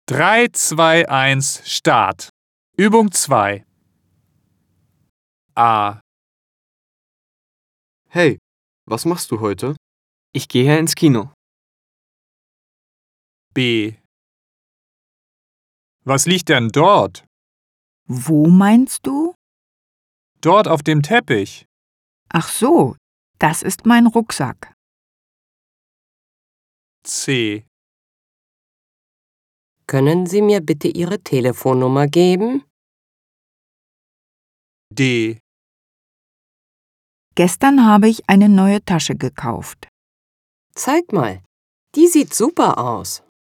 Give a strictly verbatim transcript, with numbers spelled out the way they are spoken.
drei, zwei, eins, Start. Übung zwei. A. Hey, was machst du heute? Ich gehe ins Kino. B. Was liegt denn dort? Wo meinst du? Dort auf dem Teppich. Ach so, das ist mein Rucksack. C. Können Sie mir bitte Ihre Telefonnummer geben? D. Gestern habe ich eine neue Tasche gekauft. Zeig mal. Die sieht super aus.